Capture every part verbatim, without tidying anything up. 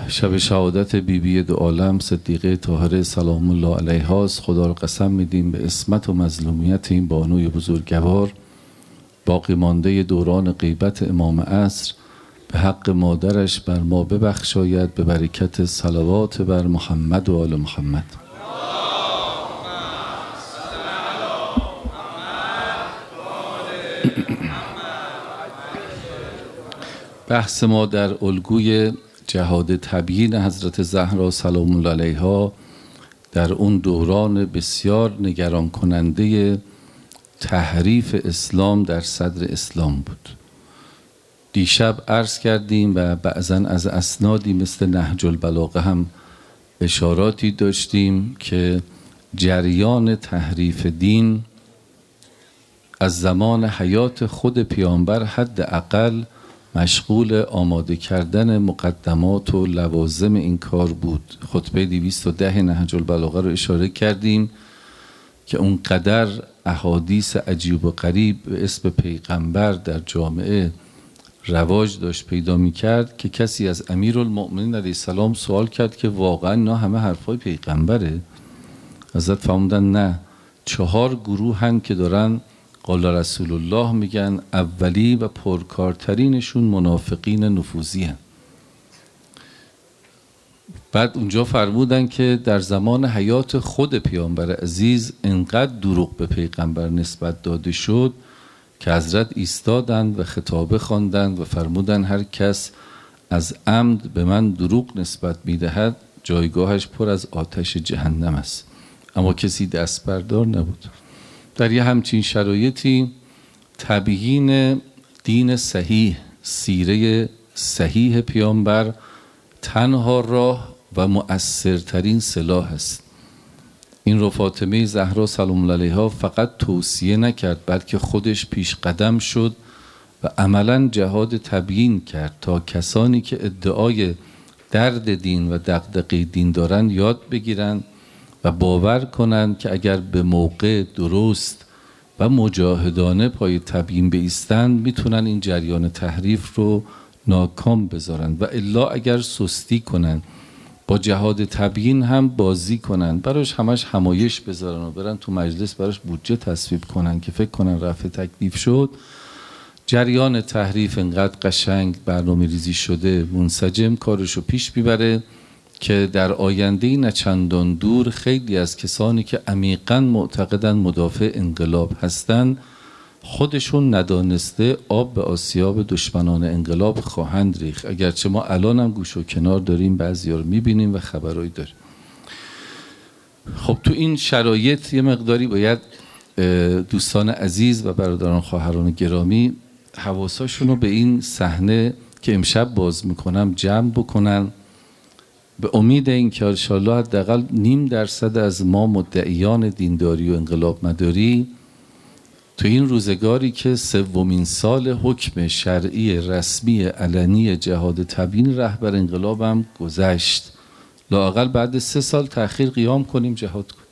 شب شهادت بی بی دو عالم صدیقه طاهره سلام الله علیها است. خدا را قسم میدیم به عصمت و مظلومیت این بانوی بزرگوار، باقی مانده دوران غیبت امام عصر، به حق مادرش بر ما ببخشاید، به برکت صلوات بر محمد و آل محمد. بحث ما در الگوی جهاد تبیین حضرت زهرا سلام الله علیها در اون دوران بسیار نگران کننده تحریف اسلام در صدر اسلام بود. دیشب عرض کردیم و بعضا از اسنادی مثل نهج البلاغه هم اشاراتی داشتیم که جریان تحریف دین از زمان حیات خود پیامبر حداقل مشغول آماده کردن مقدمات و لوازم این کار بود. خطبه دویست و ده نهج البلاغه رو اشاره کردیم که اونقدر احادیث عجیب و غریب به اسم پیغمبر در جامعه رواج داشت پیدا می کرد که کسی از امیرالمؤمنین علیه السلام سوال کرد که واقعا اینا همه حرفای پیغمبره؟ حضرت فرمودن نه، چهار گروه هن که دارن قال رسول الله میگن، اولی و پرکارترینشون منافقین نفوذی هن. بعد اونجا فرمودن که در زمان حیات خود پیامبر عزیز انقدر دروغ به پیغمبر نسبت داده شد که حضرت ایستادند و خطابه خواندند و فرمودن هر کس از عمد به من دروغ نسبت میدهد جایگاهش پر از آتش جهنم است. اما کسی دست بردار نبود. در یه همچین شرایطی تبیین دین صحیح، سیره صحیح پیامبر تنها راه و مؤثرترین سلاح است. این رو فاطمه زهرا سلام الله علیها فقط توصیه نکرد بلکه خودش پیش قدم شد و عملا جهاد تبیین کرد تا کسانی که ادعای درد دین و دغدغه دین دارن یاد بگیرن و باور کنند که اگر به موقع درست و مجاهدانه پای تبیین بایستند میتونن این جریان تحریف رو ناکام بذارن و الا اگر سستی کنن با جهاد تبیین هم بازی کنن، براش همش همایش بذارن و برن تو مجلس براش بودجه تصویب کنن که فکر کنن رفع تکلیف شد، جریان تحریف انقدر قشنگ برنامه ریزی شده منسجم کارشو پیش میبره که در آینده نه چندان دور خیلی از کسانی که عمیقاً معتقدن مدافع انقلاب هستند خودشون ندانسته آب به آسیاب دشمنان انقلاب خواهند ریخت. اگرچه ما الان هم گوش و کنار داریم، بعضی‌ها رو می‌بینیم و خبرایی داریم. خب تو این شرایط یه مقداری باید دوستان عزیز و برادران خواهران گرامی حواساشون رو به این صحنه که امشب باز میکنم جمع بکنن، به امید این که انشاءالله حداقل نیم درصد از ما مدعیان دینداری و انقلاب مداری تو این روزگاری که سومین سال حکم شرعی رسمی علنی جهاد تبیین رهبر انقلاب هم گذشت، لااقل بعد سه سال تأخیر قیام کنیم جهاد کنیم.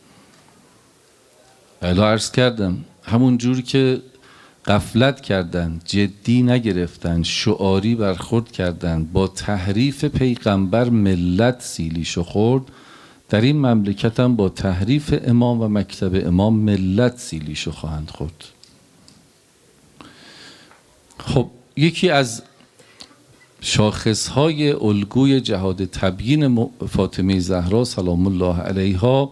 الا عرض کردم همون جور که غفلت کردن، جدی نگرفتن، شعاری برخورد کردن، با تحریف پیغمبر ملت سیلیشو خورد، در این مملکت هم با تحریف امام و مکتب امام ملت سیلیشو خواهند خورد. خب یکی از شاخصهای الگوی جهاد تبیین فاطمه زهرا سلام الله علیها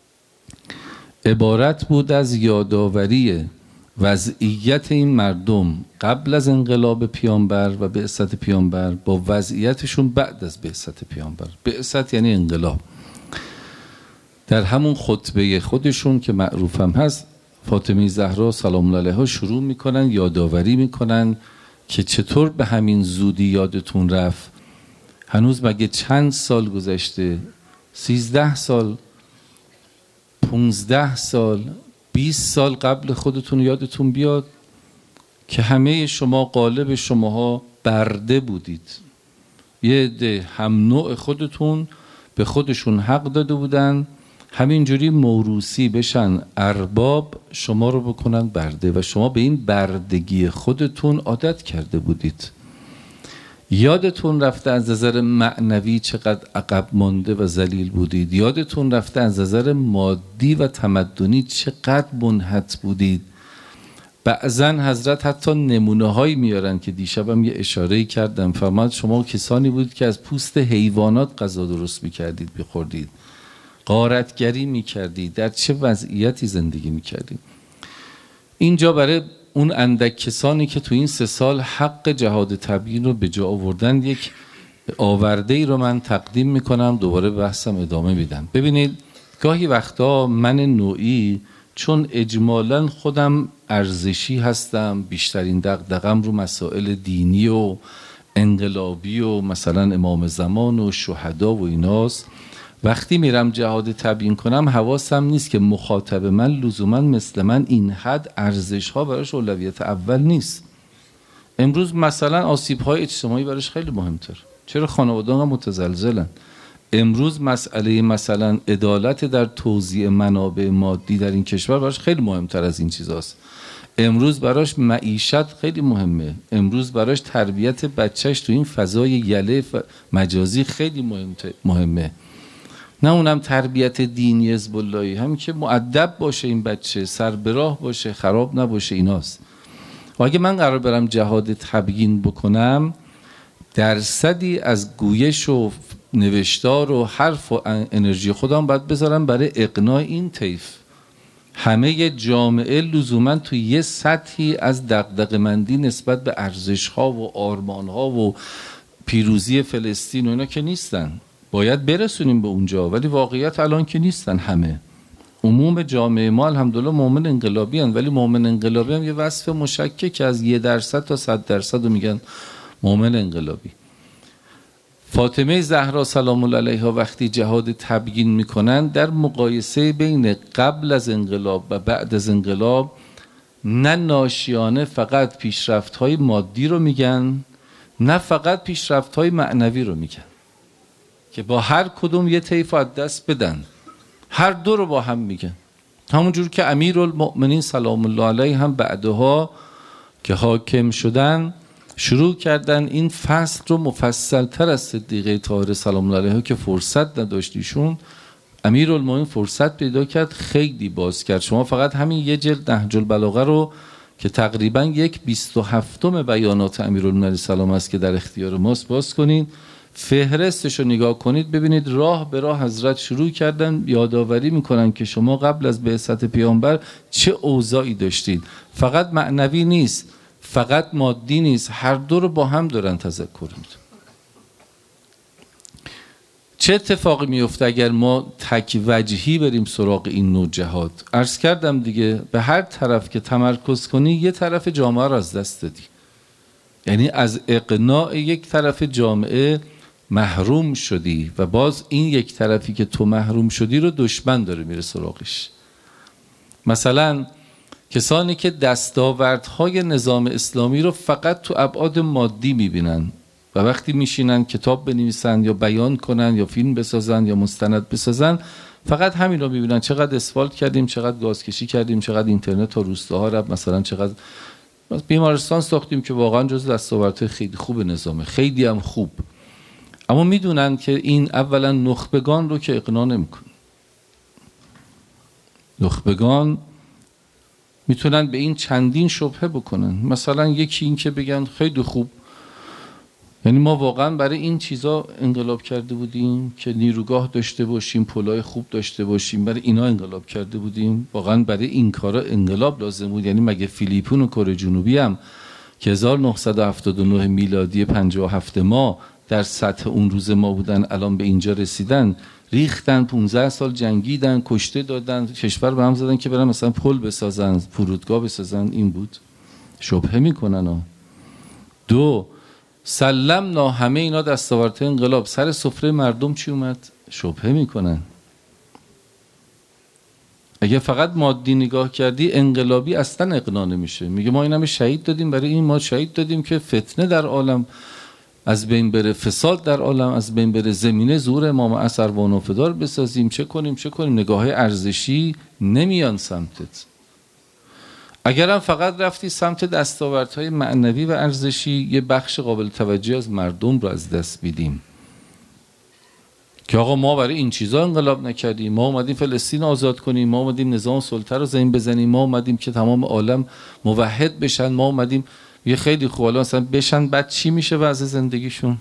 عبارت بود از یادآوری وضعیت این مردم قبل از انقلاب پیامبر و بعثت پیامبر با وضعیتشون بعد از بعثت پیامبر. بعثت یعنی انقلاب. در همون خطبه خودشون که معروف هم هست، فاطمه زهرا سلام الله علیها شروع میکنن یادآوری میکنن که چطور به همین زودی یادتون رفت، هنوز مگه چند سال گذشته، سیزده سال، پونزده سال، بیست سال قبل خودتون یادتون بیاد که همه شما غالب شماها برده بودید. یه عده هم نوع خودتون به خودشون حق داده بودن همینجوری موروثی بشن ارباب، شما رو بکنن برده و شما به این بردگی خودتون عادت کرده بودید. یادتون رفته از نظر معنوی چقدر عقب مانده و ذلیل بودید. یادتون رفته از نظر مادی و تمدنی چقدر منحط بودید. بعضا حضرت حتی نمونه هایی میارن که دیشبم یه اشاره کردم، فرمود شما کسانی بود که از پوست حیوانات غذا درست میکردید بخوردید، غارتگری میکردید، در چه وضعیتی زندگی میکردید. اینجا برای اون اندک کسانی که تو این سه سال حق جهاد تبیین رو به جا آوردن یک آورده ای رو من تقدیم میکنم، دوباره بحثم ادامه میدم. ببینید گاهی وقتا من نوعی چون اجمالاً خودم ارزشی هستم، بیشترین دغدغم رو مسائل دینی و انقلابی و مثلا امام زمان و شهدا و ایناست، وقتی میرم جهاد تبیین کنم حواسم نیست که مخاطب من لزوما مثل من این حد ارزش ها براش اولویت اول نیست. امروز مثلا آسیب های اجتماعی براش خیلی مهمتر. چرا خانواده ها متزلزلن؟ امروز مسئله مثلا عدالت در توزیع منابع مادی در این کشور براش خیلی مهمتر از این چیزاست. امروز براش معیشت خیلی مهمه. امروز براش تربیت بچهش تو این فضای یله مجازی خیلی مهمه. نه اونم تربیت دینی حزب اللهی، همین که مؤدب باشه این بچه، سر به راه باشه، خراب نباشه، ایناست. و اگه من قرار برم جهاد تبیین بکنم، درصدی از گویش و نوشتار و حرف و انرژی خودم باید بذارم برای اقناع این طیف. همه جامعه لزوما تو یه سطحی از دغدغه‌مندی نسبت به ارزش‌ها و آرمان‌ها و پیروزی فلسطین و اینا که نیستن. باید برسونیم به اونجا، ولی واقعیت الان که نیستن. همه عموم جامعه ما الحمدلله مؤمن انقلابی هن، ولی مؤمن انقلابی هم یه وصف مشکک که از یه درصد تا صد درصد رو میگن مؤمن انقلابی. فاطمه زهرا سلام الله علیها وقتی جهاد تبیین میکنن، در مقایسه بین قبل از انقلاب و بعد از انقلاب، نه ناشیانه فقط پیشرفت‌های مادی رو میگن، نه فقط پیشرفت‌های معنوی رو میگن که با هر کدوم یه طیف از دست بدن، هر دو رو با هم میگن. همونجور که امیرالمؤمنین سلام الله علیه هم بعدها که حاکم شدن شروع کردن این فصل رو مفصل تر از صدیقه طاهره سلام الله علیها که فرصت نداشت ایشون، امیرالمؤمنین فرصت پیدا کرد، خیلی باز کرد. شما فقط همین یه جلد نهج البلاغه رو که تقریبا یک بیست و هفتم بیانات امیرالمؤمنین سلام است که در اختیار ماست باز کنید، فهرستش رو نگاه کنید، ببینید راه به راه حضرت شروع کردن یادآوری میکنن که شما قبل از بعثت پیامبر چه اوضاعی داشتید. فقط معنوی نیست، فقط مادی نیست، هر دو رو با هم دارن تذکر میدن. چه اتفاقی میفته اگر ما تک وجهی بریم سراغ این نوع جهاد؟ عرض کردم دیگه، به هر طرف که تمرکز کنی یه طرف جامعه رو از دست دادی. یعنی از اقناع یک طرف جامعه محروم شدی و باز این یک طرفی که تو محروم شدی رو دشمن داره میره سراغش. مثلا کسانی که دستاوردهای نظام اسلامی رو فقط تو ابعاد مادی میبینن و وقتی میشینن کتاب بنویسن یا بیان کنن یا فیلم بسازن یا مستند بسازن، فقط همین رو میبینن. چقدر اسفالت کردیم، چقدر گازکشی کردیم، چقدر اینترنت و روستاها رفت، مثلا چقدر بیمارستان ساختیم، که واقعا جز دستاوردهای خیلی خوب نظامه، خیلی هم خوب. اما میدونن که این اولا نخبگان رو که اقناع نمیکنه. نخبگان میتونن به این چندین شبهه بکنن. مثلا یکی این که بگن خیلی خوب، یعنی ما واقعا برای این چیزا انقلاب کرده بودیم که نیروگاه داشته باشیم، پلای خوب داشته باشیم، برای اینا انقلاب کرده بودیم؟ واقعا برای این کارا انقلاب لازم بود؟ یعنی مگه فیلیپین و کره جنوبی هم که هزار و نهصد و هفتاد و نه میلادی پنجاه و هفت ما در سطح اون روز ما بودن، الان به اینجا رسیدن، ریختن، پونزده سال جنگیدن، کشته دادن، کشور به هم زدن که برن مثلا پل بسازن، فرودگاه بسازن؟ این بود؟ شبهه میکنن ها. دو، سلمنا، همه اینا دستاوردهای انقلاب، سر سفره مردم چی اومد؟ شبهه میکنن. اگه فقط مادی نگاه کردی، انقلابی اصلا اقناع نمیشه. میگه ما این همه شهید دادیم، برای این ما شهید دادیم که فتنه در عالم از بین بره، فساد در عالم از بین بره، زمینه ظهور امام عصر و نافدار بسازیم، چه کنیم چه کنیم. نگاه ارزشی نمیان سمتت. اگرم فقط رفتی سمت دستاوردهای معنوی و ارزشی، یه بخش قابل توجه از مردم رو از دست میدیم که آقا ما برای این چیزا انقلاب نکردیم، ما اومدیم فلسطین آزاد کنیم، ما اومدیم نظام سلطه رو زمین بزنیم، ما اومدیم که تمام عالم موحد بشن، ما اومدیم. یه خیلی خوب الان مثلا بشن، بعد چی میشه وضع زندگیشون؟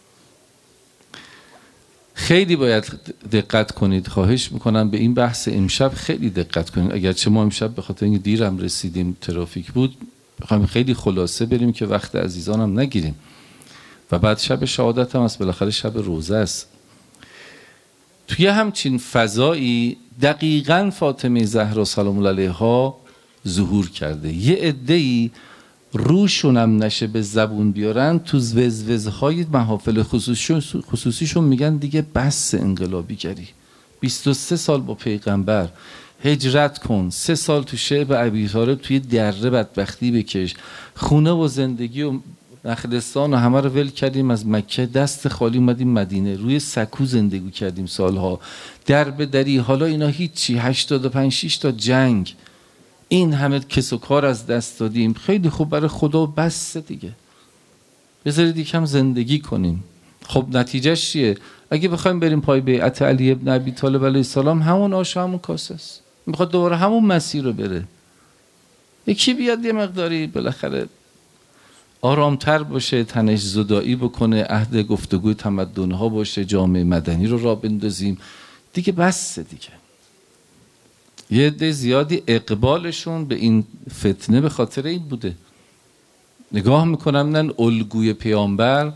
خیلی باید دقت کنید، خواهش میکنم به این بحث امشب خیلی دقت کنید. اگرچه ما امشب به خاطر اینکه دیرم رسیدیم ترافیک بود بخوایم خیلی خلاصه بریم که وقت عزیزانم نگیریم و بعد شب شهادت هم است، بالاخره شب روزه است. توی همچین فضایی دقیقاً فاطمه زهرا سلام الله علیها ظهور کرده. یه عده‌ای روشونم نشه به زبون بیارن، تو وزوزهای محافل خصوصیشون, خصوصیشون میگن دیگه بس انقلابی گری، بیست و سه سال با پیغمبر هجرت کن، سه سال تو شعب ابی طالب توی دره بدبختی بکش، خونه و زندگی و نخلستان و همه رو ول کردیم، از مکه دست خالی اومدیم مدینه، روی سکو زندگی کردیم سالها، در به دری، حالا اینا هیچی، هشتاد و پنج شش تا جنگ، این همه کس و کار از دست دادیم، خیلی خوب برای خدا بس دیگه، بذارید یکم زندگی کنیم. خب نتیجهش چیه؟ اگه بخوایم بریم پای بیعت علی ابن ابی طالب علیه السلام، همون آش همون کاسه است، میخواد دوباره همون مسیر رو بره. یکی بیاد یه مقداری بالاخره آرامتر باشه، تنش زدایی بکنه، عهد گفتگوی تمدن‌ها باشه، جامعه مدنی رو راه بندازیم دیگه، بس دیگه. یه عده زیادی اقبالشون به این فتنه به خاطر این بوده. نگاه میکنم نه الگوی پیامبر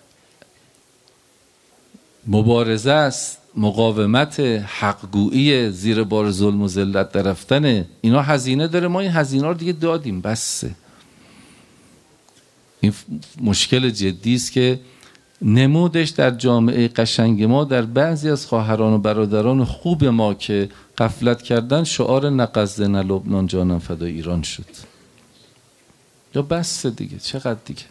مبارزه است، مقاومت، حقگویی، زیر بار ظلم و ذلت در رفتن، اینا هزینه داره، ما این هزینه رو دیگه دادیم، بسه. این مشکل جدی است که نمودش در جامعه قشنگ ما، در بعضی از خواهران و برادران خوب ما که غفلت کردن، شعار نقصد نه لبنان جانم فدای ایران شد. یا بس دیگه، چقدر دیگه.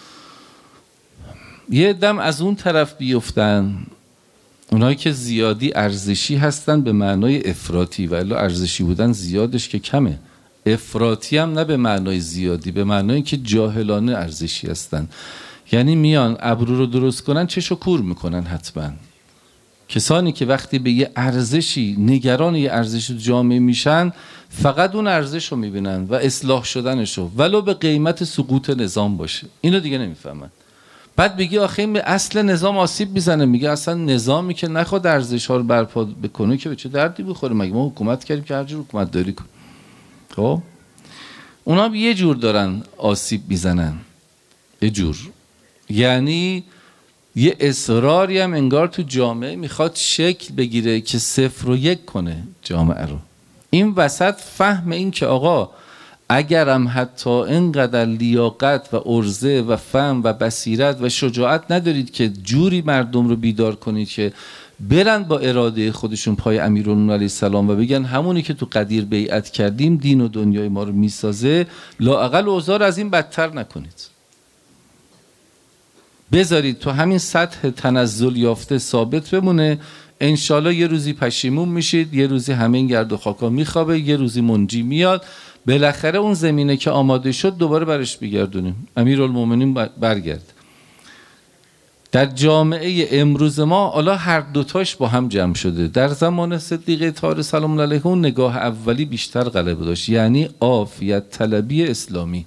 یه دم از اون طرف بیفتن، اونایی که زیادی ارزشی هستن به معنای افراطی، ولی ارزشی بودن زیادش که کمه، افراطی هم نه به معنای زیادی، به معنای که جاهلانه ارزشی هستن. یعنی میان ابرو رو درست کنن، چشو کور میکنن. حتما کسانی که وقتی به یه ارزشی نگران یه ارزش جامعه میشن، فقط اون ارزش رو میبینن و اصلاح شدنش رو، ولو به قیمت سقوط نظام باشه. اینو دیگه نمیفهمن. بعد بگی آخه این به اصل نظام آسیب میزنه، میگه اصلا نظامی که نخواد ارزش ها رو برپا بکنه که به چه دردی بخوره؟ مگه ما حکومت کردیم که هر جور حکومت داری کن؟ خب اونا یه جور دارن آسیب میزنن، یه جور، یعنی یه اصراری هم انگار تو جامعه میخواد شکل بگیره که صفر و یک کنه جامعه رو. این وسط فهم این که آقا اگرم حتی اینقدر لیاقت و عرضه و فهم و بصیرت و شجاعت ندارید که جوری مردم رو بیدار کنید که برن با اراده خودشون پای امیرالمومنین علیه السلام و بگن همونی که تو قدیر بیعت کردیم دین و دنیای ما رو میسازه، لااقل اوضاع از این بدتر نکنید، بذارید تو همین سطح تنزل یافته ثابت بمونه. انشالله یه روزی پشیمون میشید، یه روزی همه این گرد و خاکا میخوابه، یه روزی منجی میاد، بالاخره اون زمینه که آماده شد دوباره برش بگردونیم. امیرالمومنین برگرد. در جامعه امروز ما حالا هر دوتاش با هم جمع شده. در زمان صدیقه طاهره سلام الله علیها اون نگاه اولی بیشتر غلبه داشت، یعنی عافیت طلبی اسلامی.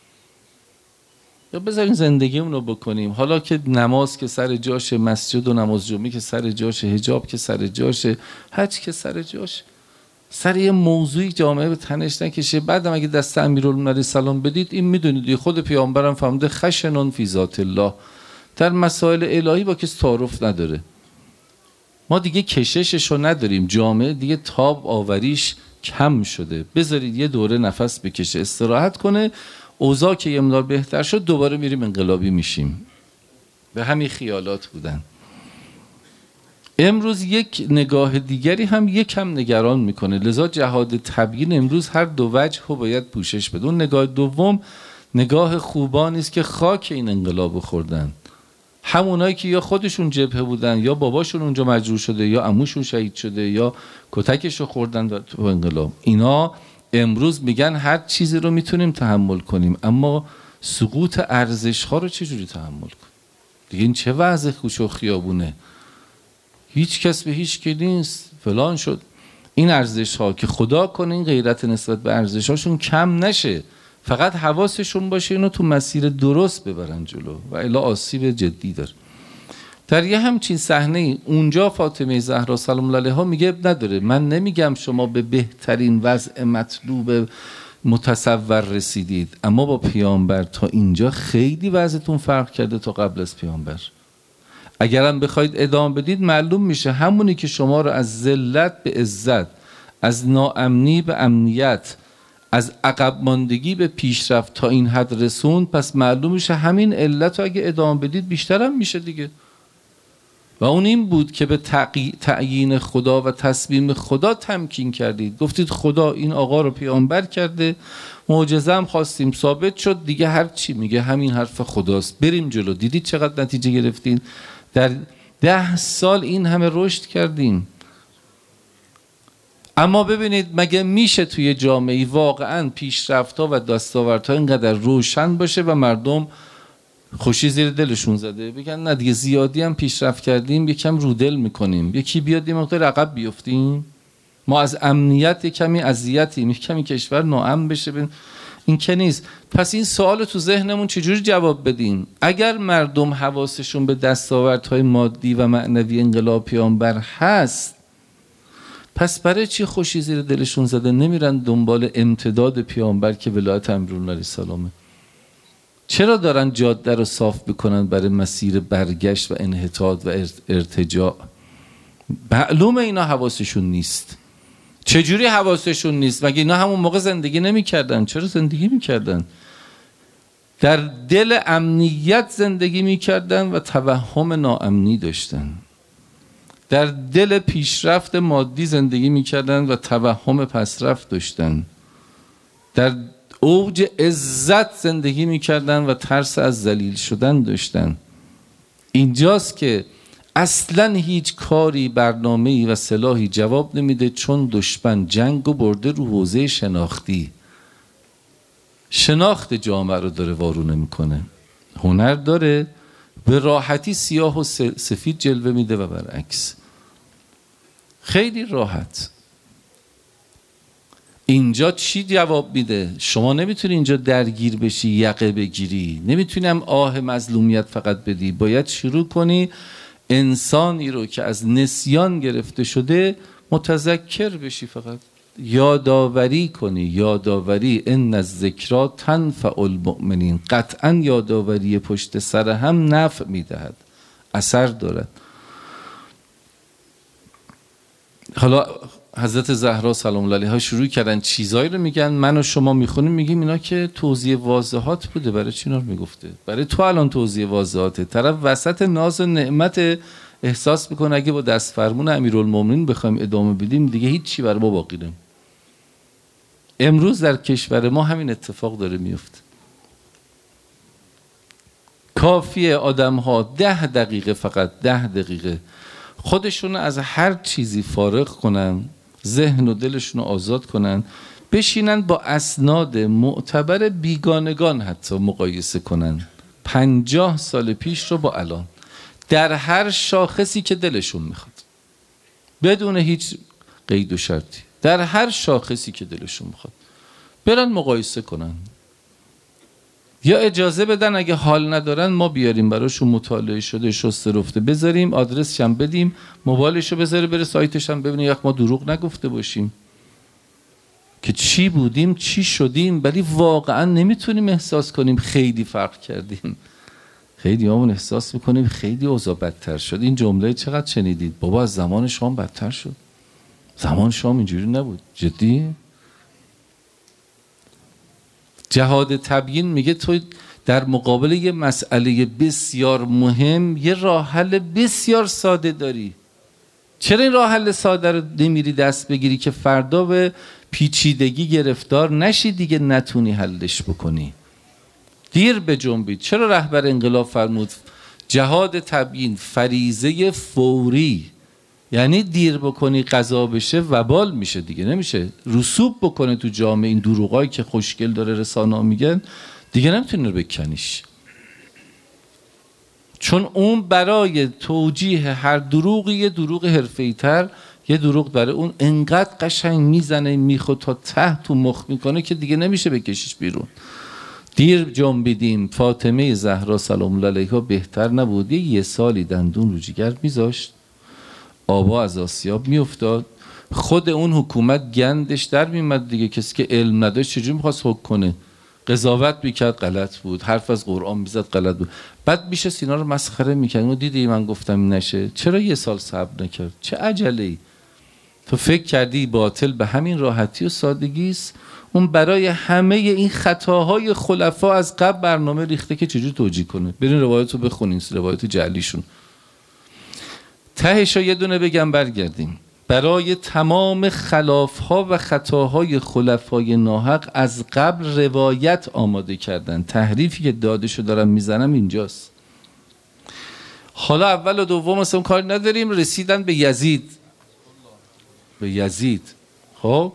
یا بذارین زندگی اونو بکنیم، حالا که نماز که سر جاشه، مسجد و نماز جمعه که سر جاشه، حجاب که سر جاشه، حج که سر جاشه، سر یه موضوعی جامعه به تنش نکشه. بعدم اگه دست امیرالمومنین علیه السلام بدید، این میدونید خود پیامبرم فرموده خشنون فی ذات الله، در مسائل الهی با کسی تعارف نداره. ما دیگه کششش رو نداریم، جامعه دیگه تاب آوریش کم شده. بذارید یه دوره نفس بکشه، استراحت کنه، اوضاع که یه مقدار بهتر شد دوباره میریم انقلابی میشیم. به همین خیالات بودن. امروز یک نگاه دیگری هم یکم نگران میکنه، لذا جهاد تبیین امروز هر دو وجه رو باید پوشش بده. اون نگاه دوم نگاه خوبانی است که خاک این انقلاب خوردن، همونایی که یا خودشون جبهه بودن، یا باباشون اونجا مجروح شده، یا عموشون شهید شده، یا کتکش رو خوردن تو انقلاب. اینا امروز میگن هر چیزی رو میتونیم تحمل کنیم، اما سقوط ارزش ها رو چجوری تحمل کنیم؟ دیگه این چه وضع کوچه و خیابونه، هیچ کس به هیچ کی نیست، فلان شد. این ارزش ها که خدا کنه این غیرت نسبت به ارزش هاشون کم نشه، فقط حواسشون باشه اینو تو مسیر درست ببرن جلو و الا آسیب جدی داره. در یه همچین صحنه اونجا فاطمه زهرا سلام الله علیها میگه نداره، من نمیگم شما به بهترین وضع مطلوب متصور رسیدید، اما با پیامبر تا اینجا خیلی وضعتون فرق کرده تا قبل از پیامبر. اگرم بخواید ادامه بدید معلوم میشه همونی که شما رو از ذلت به عزت، از ناامنی به امنیت، از عقب ماندگی به پیشرفت تا این حد رسوند، پس معلوم میشه همین علت رو اگه ادامه بدید بیشترم میشه دیگه. و اون این بود که به تعیین خدا و تصمیم خدا تمکین کردید، گفتید خدا این آقا رو پیامبر کرده، معجزه هم خواستیم ثابت شد، دیگه هر چی میگه همین حرف خداست، بریم جلو. دیدید چقدر نتیجه گرفتین؟ در ده سال این همه رشد کردیم. اما ببینید مگه میشه توی جامعه واقعا پیشرفت‌ها و دستاوردها اینقدر روشن باشه و مردم خوشی زیر دلشون زده بگن نه دیگه زیادی هم پیشرفت کردیم، یکم رو دل میکنیم، یکی بیاد یه مقدار عقب بیفتیم، ما از امنیت کمی اذیتیم، کمی کشور ناامن بشه بین. این که نیست. پس این سوال تو ذهنمون چجوری جواب بدیم؟ اگر مردم حواسشون به دستاوردهای مادی و معنوی انقلاب پیامبر هست، پس برای چی خوشی زیر دلشون زده نمیرن دنبال امتداد پیامبر که ولایت امیرالمومنین علیه السلامه؟ چرا دارن جاده رو صاف بکنن برای مسیر برگشت و انحطاط و ارتجاع؟ معلومه اینا حواسشون نیست. چجوری حواسشون نیست؟ مگه اینا همون موقع زندگی نمی کردن؟ چرا زندگی می کردن؟ در دل امنیت زندگی می کردن و توهم ناامنی داشتن. در دل پیشرفت مادی زندگی می کردن و توهم پسرفت داشتن. در اوج عزت زندگی می کردن و ترس از ذلیل شدن داشتن. اینجاست که اصلا هیچ کاری، برنامه‌ای و سلاحی جواب نمیده، چون دشمن جنگو برده رو حوزه شناختی. شناخت جامعه رو داره وارونه میکنه. هنر داره به راحتی سیاه و سفید جلوه میده و برعکس. خیلی راحت. اینجا چی جواب میده؟ شما نمیتونی اینجا درگیر بشی، یقه بگیری، نمیتونیم آه مظلومیت فقط بدی، باید شروع کنی انسانی رو که از نسیان گرفته شده متذکر بشی، فقط یادآوری کنی. یادآوری ان الذکری تنفع المؤمنین، قطعا یادآوری پشت سر هم نفع میدهد، اثر دارد. حالا حضرت زهرا سلام الله علیها شروع کردن چیزایی رو میگن، من و شما میخونیم میگیم اینا که توضیح واضحات بوده، برای چی اینا رو میگفته؟ برای تو الان توضیح واضحاته. طرف وسط ناز و نعمت احساس میکنه اگه با دست فرمون امیرالمومنین بخوایم ادامه بدیم دیگه هیچ چی برای ما باقی نمیمونه. امروز در کشور ما همین اتفاق داره میفته. کافیه آدم ها ده دقیقه، فقط ده دقیقه خودشون از هر چیزی فارغ کنن، ذهن و دلشون رو آزاد کنن، بشینن با اسناد معتبر بیگانگان حتی مقایسه کنن، پنجاه سال پیش رو با الان، در هر شاخصی که دلشون میخواد، بدون هیچ قید و شرطی، در هر شاخصی که دلشون میخواد برن مقایسه کنن، یا اجازه بدن اگه حال ندارن ما بیاریم براشون مطالعه شده شسته رفته بذاریم، آدرسش هم بدیم، موبایلشو بذاره بره سایتش هم ببینه، یک ما دروغ نگفته باشیم که چی بودیم چی شدیم، ولی واقعا نمیتونیم احساس کنیم خیلی فرق کردیم. خیلی همون احساس میکنیم خیلی اوضاع بدتر شد. این جمله چقدر شنیدید؟ بابا از زمان شام بدتر شد، زمان شام اینجوری نبود. جدی؟ جهاد تبیین میگه تو در مقابل یه مسئله بسیار مهم یه راه حل بسیار ساده داری. چرا این راه حل ساده رو نمیری دست بگیری که فردا به پیچیدگی گرفتار نشی دیگه نتونی حلش بکنی؟ دیر به جنبید. چرا رهبر انقلاب فرمود جهاد تبیین فریضه فوری، یعنی دیر بکنی قضا بشه وبال میشه دیگه، نمیشه رسوب بکنه تو جامعه. این دروغایی که خوشگل داره رسانه‌ها میگن دیگه نمیتونی رو بکنیش، چون اون برای توجیه هر دروغی یه دروغ حرفه‌ای‌تر، یه دروغ برای اون انقدر قشنگ میزنه میخواد تا ته تو مخ میکنه که دیگه نمیشه بکشیش بیرون. دیر جنبیدیم فاطمه زهرا سلام الله علیها بهتر نبود یه سالی دندون رو جگر میذاشت، آبا از آسیاب میافتاد، خود اون حکومت گندش در میمد دیگه. کسی که علم نداشت چجوری میخواست حکم کنه؟ قضاوت میکرد غلط بود، حرف از قرآن میزد غلط بود، بعد میشه سینا رو مسخره میکرد. اون دیدی من گفتم نشه، چرا یه سال صبر نکرد؟ چه عجله‌ای؟ تو فکر کردی باطل به همین راحتی و سادگی است؟ اون برای همه این خطاهای خلفا از قبل برنامه ریخته که چجوری توجیه کنه. برین روایت رو بخونین، روایت جعلیشون. تهش یه دونه بگم برگردیم. برای تمام خلافها و خطاهای خلفای ناحق از قبل روایت آماده کردن. تحریفی که دادشو دارم میزنم اینجاست. حالا اول و دوم اصلا کار نداریم، رسیدن به یزید. به یزید خب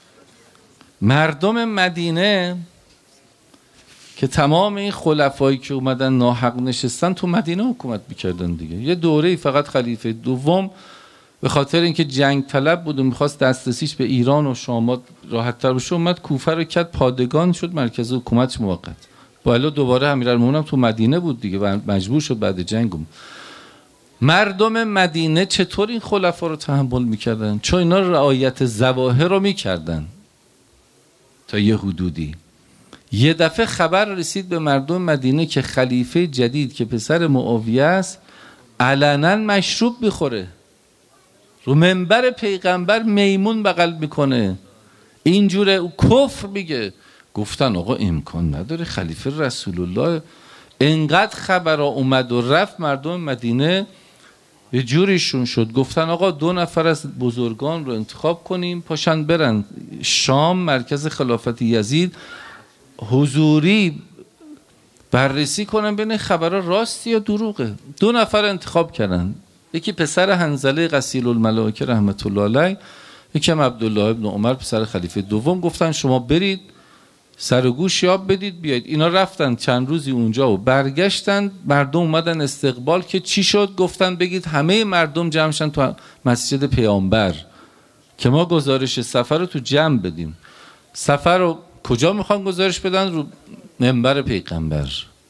مردم مدینه که تمام این خلفایی که اومدن ناحق نشستن تو مدینه حکومت میکردن دیگه. یه دوره‌ای فقط خلیفه دوم به خاطر اینکه جنگ طلب بود و میخواست دسترسیش به ایران و شام راحت تر بشه اومد کوفه رو کرد پادگان شد مرکز حکومت موقت. بالا دوباره امیرالمومنین تو مدینه بود دیگه و مجبور شد بعد جنگ. مردم مدینه چطور این خلفا رو تحمل میکردن؟ چون اینا رعایت ظواهر رو میکردن تا یه حدودی. یه دفعه خبر رسید به مردم مدینه که خلیفه جدید که پسر معاویه است علنا مشروب میخوره، رو منبر پیغمبر میمون بغل میکنه، اینجوره، او کفر میگه. گفتن آقا امکان نداره، خلیفه رسول الله. انقدر خبرها اومد و رفت مردم مدینه یه جوریشون شد، گفتن آقا دو نفر از بزرگان رو انتخاب کنیم پاشن برن شام مرکز خلافت یزید حضوری بررسی کنن ببینن خبرها راستی یا دروغه. دو نفر انتخاب کردن، یکی پسر حنظله غسیل الملائکه رحمت الله علیه، یکی هم عبدالله ابن عمر پسر خلیفه دوم. گفتن شما برید سر و گوش یاب بدید بیاید. اینا رفتن چند روزی اونجا و برگشتن، مردم اومدن استقبال که چی شد؟ گفتن بگید همه مردم جمع شن تو مسجد پیامبر که ما گزارش سفر رو تو جمع بدیم. سفر رو کجا میخوان گزارش بدن؟ رو منبر پیغمبر.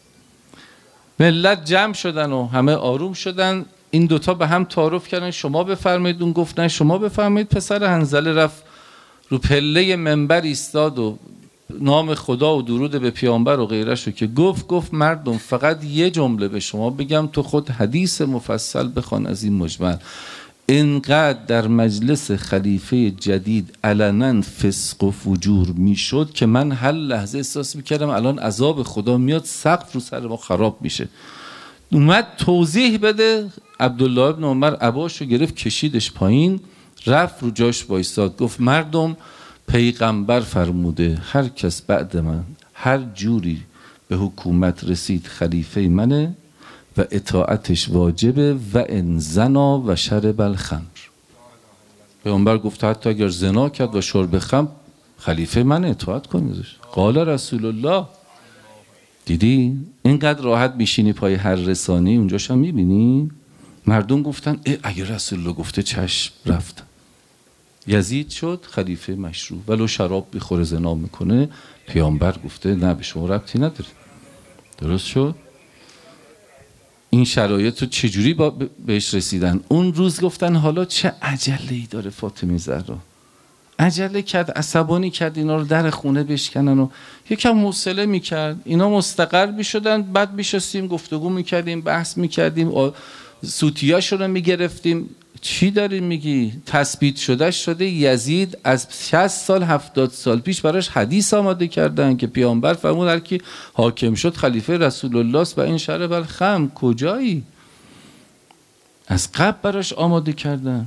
ملت جمع شدن و همه آروم شدن. این دوتا به هم تعارف کردن شما بفرمایید، اون گفتن شما بفرمایید. پسر حنظله رفت رو پله منبر ایستاد و نام خدا و درود به پیامبر و غیره شو که گفت گفت مردم فقط یه جمله به شما بگم، تو خود حدیث مفصل بخوان از این مجمل. اینقدر در مجلس خلیفه جدید علنا فسق و فجور میشد که من هر لحظه احساس میکردم الان عذاب خدا میاد، سقف رو سر ما خراب میشه. اومد توضیح بده، عبدالله ابن عمر عباشو گرفت کشیدش پایین، رفت رو جاش وایساد، گفت مردم پیغمبر فرموده هر کس بعد من هر جوری به حکومت رسید خلیفه منه و اطاعتش واجبه و ان زنا و شرب الخمر. پیغمبر گفت حتی اگر زنا کرد و شرب خمر خلیفه منه اطاعت کنیدش. قال رسول الله. دیدی اینقدر راحت میشینی پای هر رسانی اونجاش هم میبینی مردم گفتن اگر رسول الله گفته چشم، رفتن. یزید شد خلیفه مشروع، ولو شراب بخوره زنا میکنه پیامبر گفته نه به شما ربطی نداره. درست شد؟ این شرایط رو چجوری با بهش رسیدن؟ اون روز گفتن حالا چه عجله‌ای داره فاطمه زهرا، عجله کرد، عصبانی کرد اینا رو در خونه بشکنن و یکم حوصله میکرد اینا مستقر میشدن، بعد میشستیم گفتگو میکردیم، بحث میکردیم، سوتیاشو رو میگرفتیم. چی داری میگی؟ تثبیت شده شده یزید از شصت سال هفتاد سال پیش براش حدیث آماده کردن که پیامبر فرمود هر کی حاکم شد خلیفه رسول الله است و این شرب الخمر. کجایی؟ از قبل براش آماده کردن.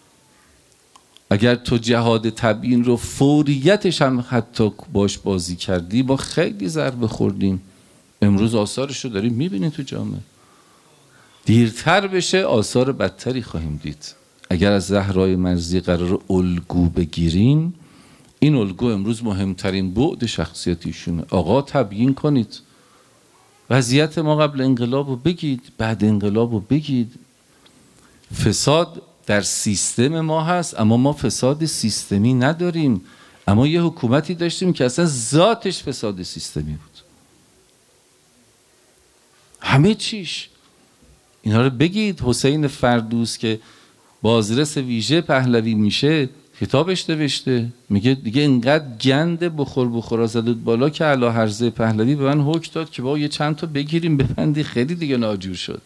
اگر تو جهاد تبیین رو فوریتش هم حتی باش بازی کردی با خیلی ضربه خوردیم. امروز آثارش رو داریم میبینید تو جامعه. دیرتر بشه آثار بدتری خواهیم دید. اگر از زهرای مرزی قرار الگو بگیریم، این الگو امروز مهمترین بعد شخصیتیشونه. آقا تبیین کنید وضعیت ما قبل انقلاب رو بگید، بعد انقلاب رو بگید. فساد در سیستم ما هست، اما ما فساد سیستمی نداریم. اما یه حکومتی داشتیم که اصلا ذاتش فساد سیستمی بود، همه چیش. اینا رو بگید. حسین فردوس که بازرس ویژه پهلوی میشه، کتابش نوشته، میگه دیگه اینقدر گند بخور بخورا زدود بالا که اعلی هرزه پهلوی به من حکم داد که با یه چند تا بگیریم ببندی. خیلی دیگه ناجور شد.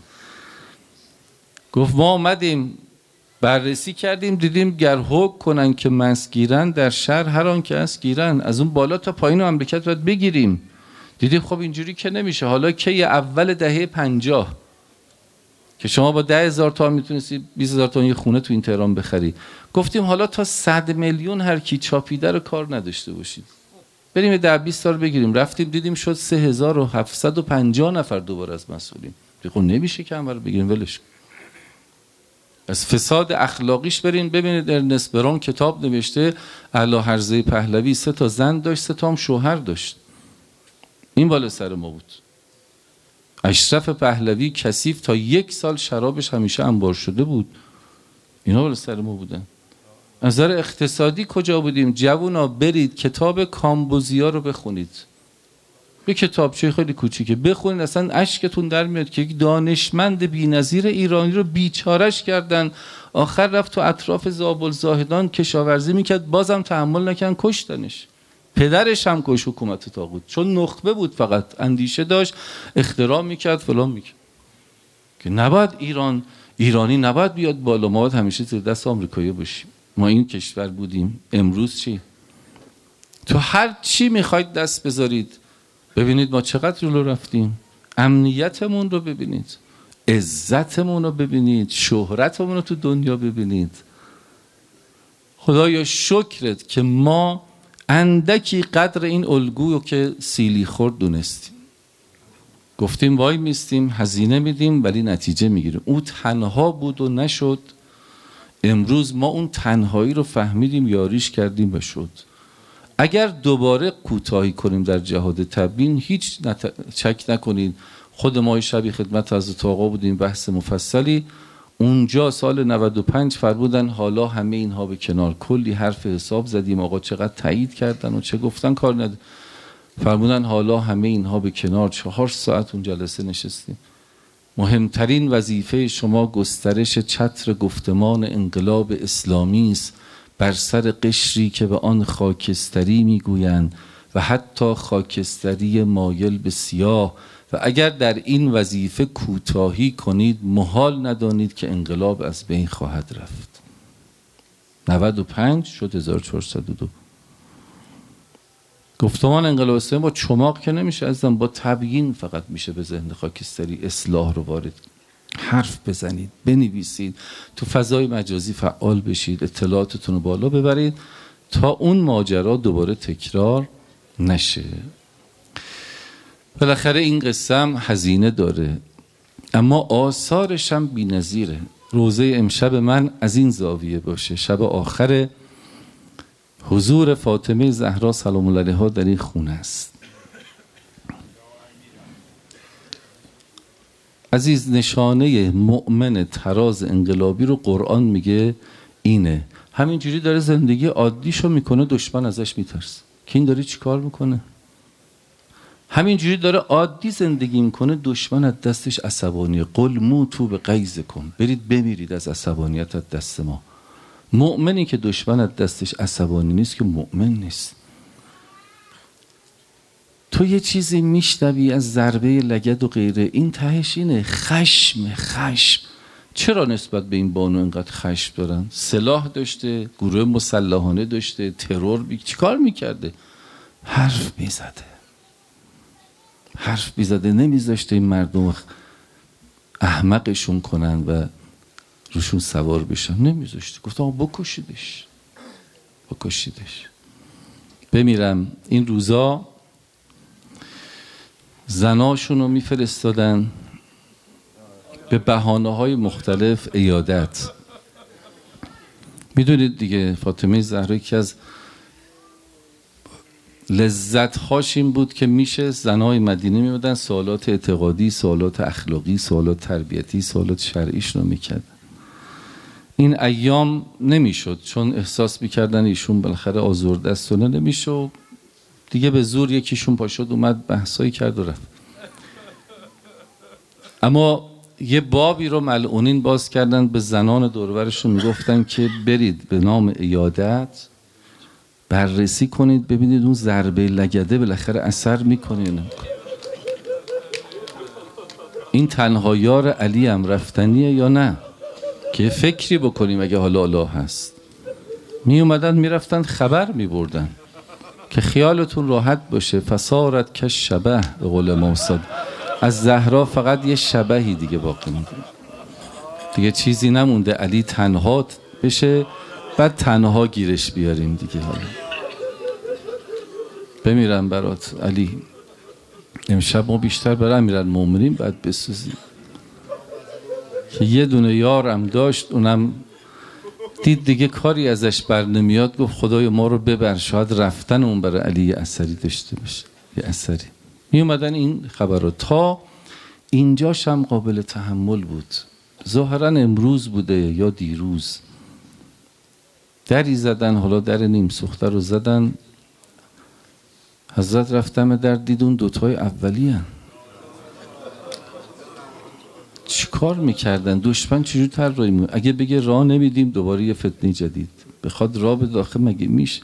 گفت ما اومدیم بررسی کردیم، دیدیم گر حکم کنن که مس گیرن، در شهر هر آن که اس گیرن. از اون بالا تا پایین مملکت باید بگیریم. دیدیم خب اینجوری که نمیشه. حالا که یه اول دهه پنجاه که شما با ده هزار تومان میتونستی بیست هزار تومان یه خونه تو این تهران بخری، گفتیم حالا تا صد میلیون هر کی چاپیده رو کار نداشته باشید، بریم یه ده بیست سال بگیریم. رفتیم دیدیم شد سه هزار و هفتصد و پنجاه نفر دوباره از مسئولین. خب نمیشه که همه رو بگیریم، ولش. از فساد اخلاقیش برین ببینید. ارنست برون کتاب نوشته اعلی هرزه پهلوی سه تا زن داشت، سه تا هم شوهر داشت. این بالا سر ما بود. اشرف پهلوی کثیف تا یک سال شرابش همیشه انبار شده بود. اینا بالا سر ما بودن. از نظر اقتصادی کجا بودیم؟ جوونا برید کتاب کامبوزیا رو بخونید. یه کتابچه خیلی کوچیکه بخونید، اصلا اشکتون در میاد که یک دانشمند بی‌نظیر ایرانی رو بیچارش کردن. آخر رفت تو اطراف زابل زاهدان کشاورزی میکرد، بازم تحمل نکردن، کشتنش. پدرش هم کش حکومت طاغوت، چون نخبه بود، فقط اندیشه داشت، اختراع میکرد، فلان میکرد. که نباید ایران ایرانی نباید بیاد بالا، ما باید همیشه زیر دست آمریکایی باشیم. ما این کشور بودیم. امروز چی؟ تو هر چی میخواید دست بذارید. ببینید ما چقدر جلو رفتیم. امنیتمون رو ببینید، عزتمون رو ببینید، شهرتمون رو تو دنیا ببینید. خدایا شکرت که ما اندکی قدر این الگویو که سیلی خورد دونستیم. گفتیم وای میستیم، هزینه میدیم ولی نتیجه میگیریم. او تنها بود و نشد. امروز ما اون تنهایی رو فهمیدیم، یاریش کردیم و شد. اگر دوباره کوتاهی کنیم در جهاد تبیین، هیچ نت... چک نکنید. خود ما شبی خدمت حضرت آقا بودیم، بحث مفصلی اونجا سال نود و پنج فرمودن حالا همه اینها به کنار. کلی حرف حساب زدیم، آقا چقدر تایید کردن و چه گفتن کار نداره. فرمودن حالا همه اینها به کنار. چهار ساعت اون جلسه نشستیم. مهمترین وظیفه شما گسترش چتر گفتمان انقلاب اسلامی است بر سر قشری که به آن خاکستری میگویند و حتی خاکستری مایل به سیاه. و اگر در این وظیفه کوتاهی کنید، محال ندانید که انقلاب از بین خواهد رفت. نود و پنج شد هزار و چهارصد و دو. گفتمان انقلاب اسلامی با چماق که نمیشه عزیزم، با تبیین فقط میشه به ذهن خاکستری اصلاح رو وارد. حرف بزنید، بنویسید، تو فضای مجازی فعال بشید، اطلاعاتتون رو بالا ببرید تا اون ماجرا دوباره تکرار نشه. بالاخره این قصه هم هزینه داره، اما آثارش هم بی‌نظیره. روزه امشب من از این زاویه باشه، شب آخر حضور فاطمه زهرا سلام الله علیها در این خونه است. عزیز، نشانه مؤمن تراز انقلابی رو قرآن میگه اینه. همینجوری داره زندگی عادیشو میکنه، دشمن ازش میترسه که این داره چی کار میکنه. همینجوری داره عادی زندگی میکنه، دشمن از دستش عصبانیه. قل موتوا بغیظکم، برید بمیرید از عصبانیت از دست ما. مؤمنی که دشمن از دستش عصبانی نیست که مؤمن نیست. تو یه چیزی میشنوی از ضربه لگد و غیره، این تهش اینه خشم. خشم چرا نسبت به این بانو اینقدر خشم دارن؟ سلاح داشته، گروه مسلحانه داشته، ترور بی... چی کار میکرده؟ حرف میزده حرف میزده نمیذاشته این مردم احمقشون کنن و روشون سوار بشن، نمیذاشته. گفت آقا بکشیدش بکشیدش بمیرم. این روزا زناشون رو میفرستادن به بهانه‌های مختلف عیادت. میدونید دیگه فاطمه زهرا یکی از لذت‌هاش این بود که میشه زنای مدینه میمدن سوالات اعتقادی، سوالات اخلاقی، سوالات تربیتی، سوالات شرعیش رو میکردن. این ایام نمیشد چون احساس میکردن ایشون بالاخره آزرده است و نمیشه دیگه، به زور یکیشون پاشد اومد بحثایی کرد و رفت. اما یه بابی رو ملعونین باز کردن، به زنان دور و برشون میگفتن که برید به نام عیادت بررسی کنید ببینید اون ضربه لگده بالاخره اثر میکنه یا نمیکنه. این تنها یار علی هم رفتنیه یا نه؟ که فکری بکنیم اگه حالا الله هست. می اومدن میرفتن خبر میبردن که خیالتون راحت باشه، فسارت که شبه به قول موساد، از زهرا فقط یه شبهی دیگه باقی مونده، دیگه چیزی نمونده، علی تنها بشه بعد تنها گیرش بیاریم دیگه. حالا بمیرم برات علی، امشب ما بیشتر برای امیرالمومنین بعد بسوزیم که یه دونه یارم داشت، اونم دید دیگه کاری ازش بر نمیاد، گفت خدای ما رو ببر، شاید رفتن اون برای علی یه اثری داشته باشه، یه اثری. می اومدن این خبر رو، تا اینجاش هم قابل تحمل بود. ظاهرا امروز بوده یا دیروز دری زدن، حالا در نیم سوخته رو زدن، حضرت رفتم در دیدون دوتای اولی هن. چی کار میکردن؟ دشمن چجور تر رای میگه؟ اگه بگه راه نمیدیم دوباره یه فتنه جدید بخواد راه به داخل مگه میشه؟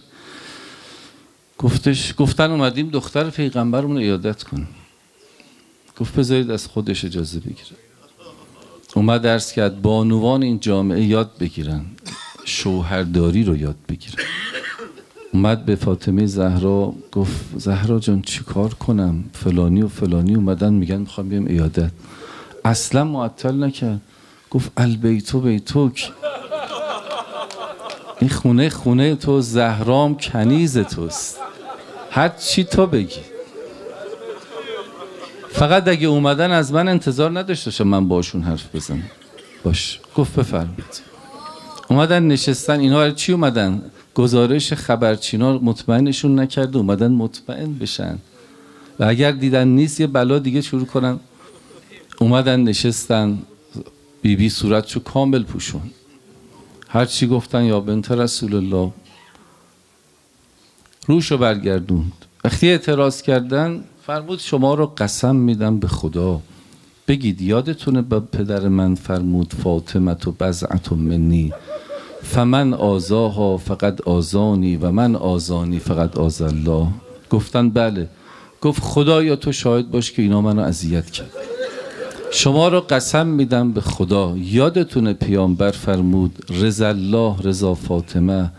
گفتش گفتن اومدیم دختر پیغمبرمون عیادت کن. گفت بذارید از خودش اجازه بگیره. اومد درس کرد بانوان این جامعه یاد بگیرن، شوهرداری رو یاد بگیرن. اومد به فاطمه زهرا گفت زهرا جان چی کار کنم؟ فلانی و فلانی اومدن میگن میخوام بیام عیادت. اصلا معطل نکرد، گفت البیتو بیتوک، این خونه خونه تو، زهرام کنیز توست، هر چی تو بگی. فقط اگه اومدن از من انتظار نداشته من باشون حرف بزنم. باش. گفت بفرمایید. اومدن نشستن، اینا چی اومدن؟ گزارش خبرچینا مطمئنشون نکرد، اومدن مطمئن بشن و اگر دیدن نیست یه بلا دیگه شروع کنن. اومدن نشستن، بی بی صورتشو کامل پوشون، هر چی گفتن یا بنت رسول الله، روشو برگردوند. وقتی اعتراض کردن فرمود شما رو قسم میدم به خدا بگید یادتونه با پدر من فرمود فاطمه تو بضعت منی فمن آزاها فقط آزانی و من آزانی فقط آز الله. گفتن بله. گفت خدایا تو شاهد باش که اینا منو اذیت کرد. شما رو قسم میدم به خدا یادتونه پیامبر فرمود رضا الله رضا فاطمه،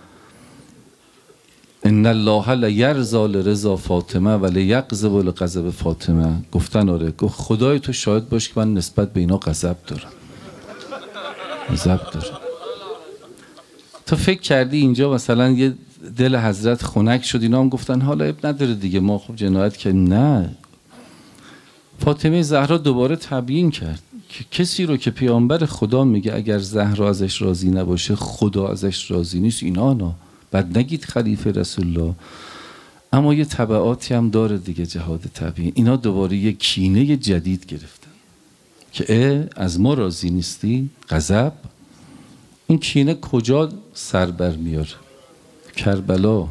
ان الله لیرضی لرضا فاطمه و لیغضب لغضب فاطمه. گفتن آره. گفت خدای تو شاهد باش که من نسبت به اینا غضب دارم، غضب دارم. تو فکر کردی اینجا مثلا یه دل حضرت خنک شد اینا هم گفتن حالا اب نداره دیگه ما خب جنایت کردیم؟ نه. فاطمه زهرا دوباره تبیین کرد که کسی رو که پیامبر خدا میگه اگر زهرا ازش راضی نباشه خدا ازش راضی نیست، اینا نه بعد نگید خلیفه رسول الله. اما یه تبعاتی هم داره دیگه جهاد طبیعی. اینا دوباره یه کینه جدید گرفتن که اه از ما راضی نیستی؟ غضب. این کینه کجا سر بر میاره؟ کربلا.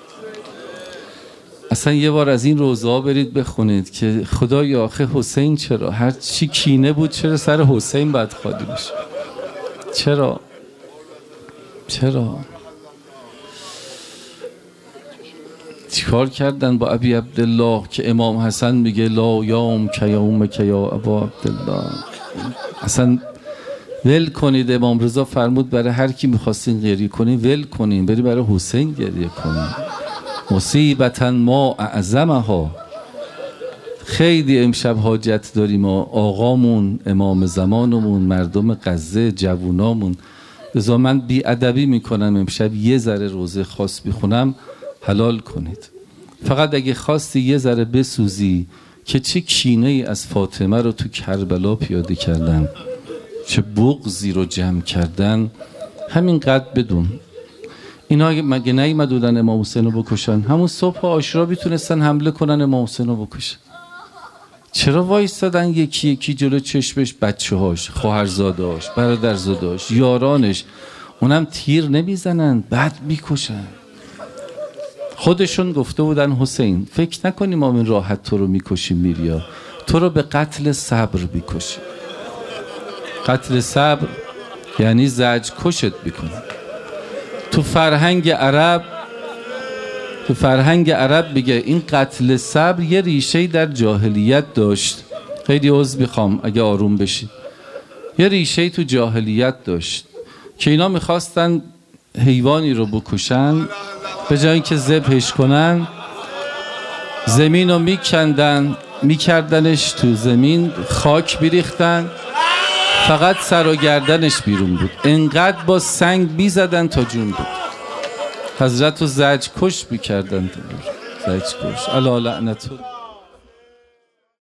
اصلا یه بار از این روزا برید بخونید که خدایا آخه حسین چرا هر چی کینه بود چرا سر حسین باید خالی بشه؟ چرا؟ چرا؟ چیکار کردن با ابی عبدالله که امام حسن میگه لا یوم که یوم که یا ابا عبدالله. اصلا ول کنید. امام رضا فرمود برای هر کی میخواستین گریه کنین ول کنین، بری برای حسین گریه کنین. مصیبتا ما اعظمها. خیلی امشب حاجت داریم آقامون، امام زمانمون، مردم غزه، جوونامون. لذا من بی ادبی میکنم امشب یه ذره روزه خاص بخونم، حلال کنید. فقط اگه خواستی یه ذره بسوزی که چه کینه ای از فاطمه رو تو کربلا پیاده کردن، چه بغضی رو جمع کردن، همین قد بدون اینا مگه نیومدن امام حسین رو بکشن؟ همون صبح عاشورا میتونستن حمله کنن امام حسین رو بکشن. چرا وایستادن یکی یکی جلو چشمش؟ بچه هاش، خواهرزادهاش، برادرزادهاش، یارانش، اونم تیر نمیزنن، بعد میکشن. خودشون گفته بودن حسین فکر نکنی ما این راحت تو رو میکشیم میریا، تو رو به قتل صبر میکشیم. قتل صبر یعنی زجر کشت میکنه. تو فرهنگ عرب تو فرهنگ عرب میگه این قتل صبر یه ریشه‌ای در جاهلیت داشت. خیلی عذر میخوام اگه آروم بشید. یه ریشه‌ای تو جاهلیت داشت که اینا میخواستن حیوانی رو بکشن، به جای اینکه ذبحش کنن زمین رو میکندن، میکردنش تو زمین، خاک میریختن، فقط سر و گردنش بیرون بود. انقدر با سنگ بیزدن تا جون بود. حضرت رو زجر کش میکردن. زجر کش. الا لعنت